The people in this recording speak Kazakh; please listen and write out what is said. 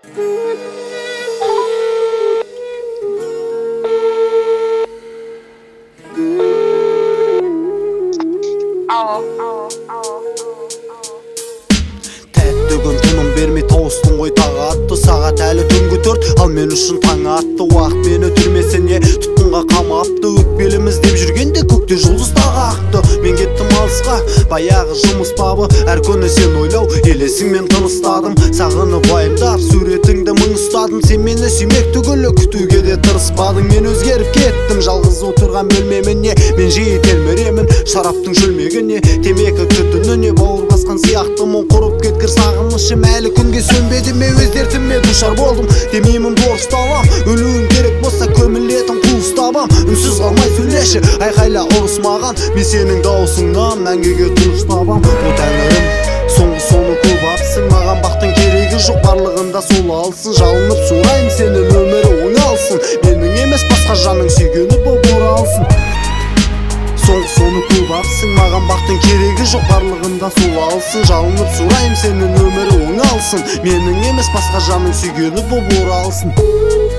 Тәтті күн тыным бермей тауыстың ғой тағы атты. Сағат әлі түнгі 4, ал мен үшін таң атты. Уақыт мені түрмесіне тұтқынға қамапты. Өкпеліміз деп жүргенде көкте жұлдыз тағы ақты. Мен кеттім алысқа, баяғы жұмыс бабы. Әр күні сен ойлау, елесіңмен тыныстадым. Сағынып уайымдап, суретіңді мың ұстадым. Сен мені сүймек түгілі күтуге де тырыспадың. Мен өзгеріп кеттім жалғыз отырған бөлмеміне. Мен жиі телміремін шараптың шөлмегіне. Темекі түтініне бауыр басқан сияқтымын. Құрып кеткір сағынышым әлі күнге сөнбеді ме? Өз дертіме душар болдым, демеймін борышталам. Өлуің керек болса көмілетін қуыс табам. Үнсіз қалмай сөйлеші, айқайла ұрысмаған. Мен сенің дауысыңнан мәңгіге тыныш табам. О тәңірім, соңғы соны көп апсың. Маған бақтың керегі жоқ, барлығында сол алсын. Жалынып сұрайым сенің өмірі оңалсын. Менің емес басқа жаның сүйгені боп оралсын. Соңғы соны көп апсың, маған бақтың керегі жоқ, барлығында сол алсын. Жалынып сұрайым сенің өмірі оңалсын. Менің емес басқа жаның сүйгені боп оралсын.